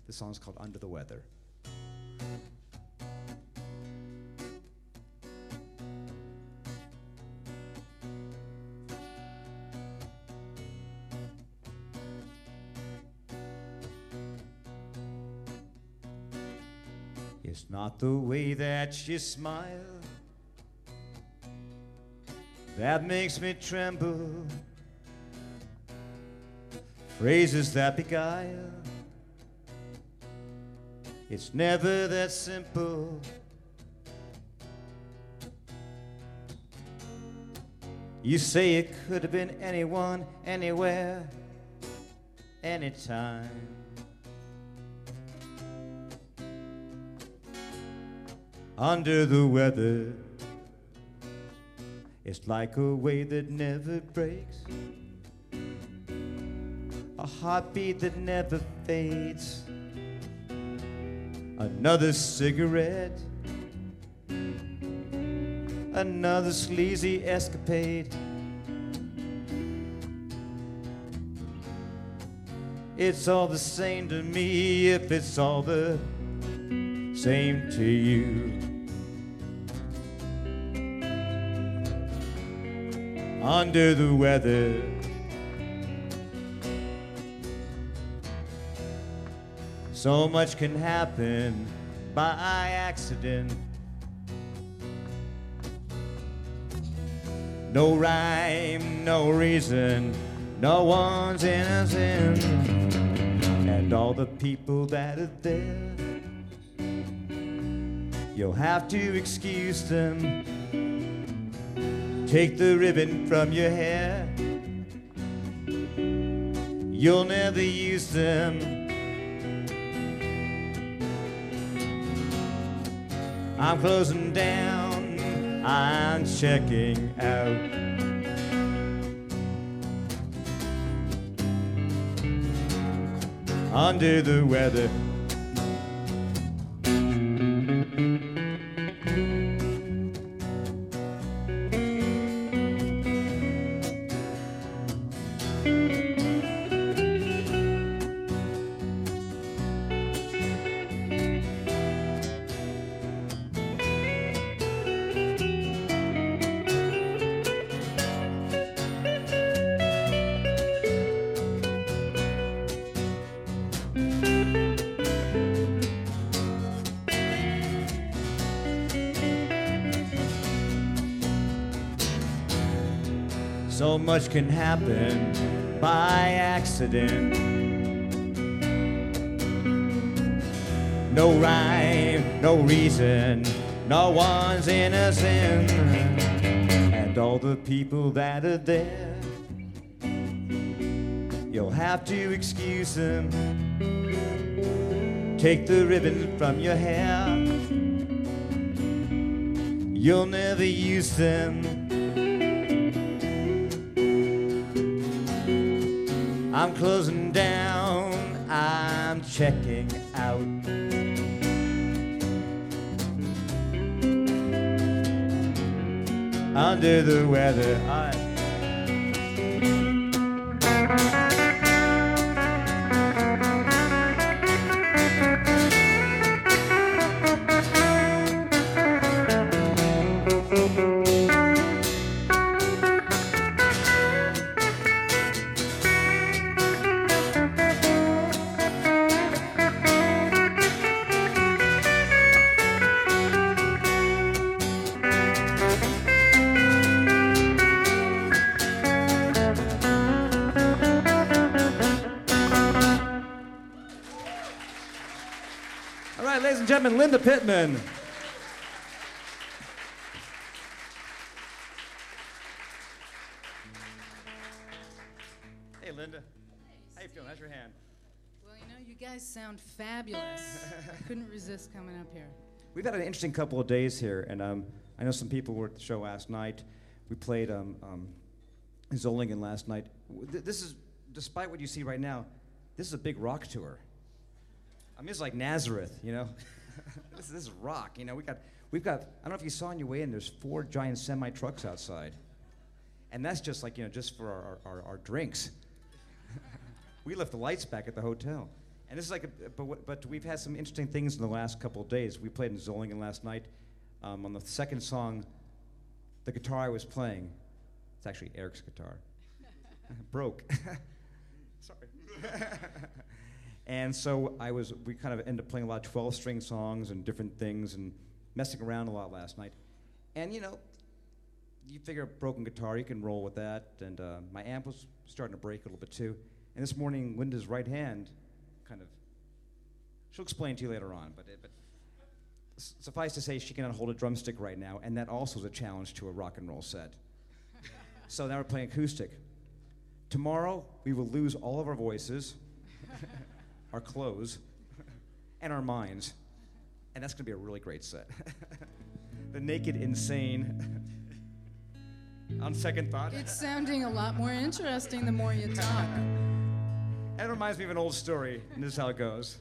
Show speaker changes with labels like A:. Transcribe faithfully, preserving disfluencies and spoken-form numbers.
A: The song's called Under the Weather. It's not the way that you smile that makes me tremble. Phrases that beguile, it's never that simple. You say it could have been anyone, anywhere, anytime. Under the weather, it's like a wave that never breaks, a heartbeat that never fades, another cigarette, another sleazy escapade. It's all the same to me if it's all the same to you. Under the weather, so much can happen by accident. No rhyme, no reason, no one's innocent. And all the people that are there, you'll have to excuse them. Take the ribbon from your hair, you'll never use them. I'm closing down, I'm checking out. Under the weather, so much can happen by accident. No rhyme, no reason, no one's innocent. And all the people that are there, you'll have to excuse them. Take the ribbon from your hair, you'll never use them. I'm closing down, I'm checking out. Under the weather, I ladies and gentlemen, Linda Pittman. Hey, Linda. How you feeling? How's your hand?
B: Well, you know, you guys sound fabulous. I couldn't resist coming up here.
A: We've had an interesting couple of days here, and um, I know some people were at the show last night. We played um, um, Zollingen last night. This is, despite what you see right now, this is a big rock tour. I mean, it's like Nazareth, you know. this, this is rock, you know. We got, we've got. I don't know if you saw on your way in. There's four giant semi trucks outside, and that's just like you know, just for our our, our drinks. We left the lights back at the hotel, And this is like, a, but, what- but we've had some interesting things in the last couple of days. We played in Zollingen last night. Um, on the second song, the guitar I was playing, it's actually Eric's guitar, broke. Sorry. And so I was, we kind of ended up playing a lot of twelve-string songs and different things and messing around a lot last night. And you know, you figure a broken guitar, you can roll with that. And uh, my amp was starting to break a little bit too. And this morning, Linda's right hand kind of, she'll explain to you later on, but, it, but s- suffice to say, she cannot hold a drumstick right now, and that also is a challenge to a rock and roll set. So now we're playing acoustic. Tomorrow, we will lose all of our voices, our clothes, and our minds. And that's going to be a really great set. The Naked Insane. On second thought.
B: It's sounding a lot more interesting the more you talk.
A: And it reminds me of an old story, and this is how it goes.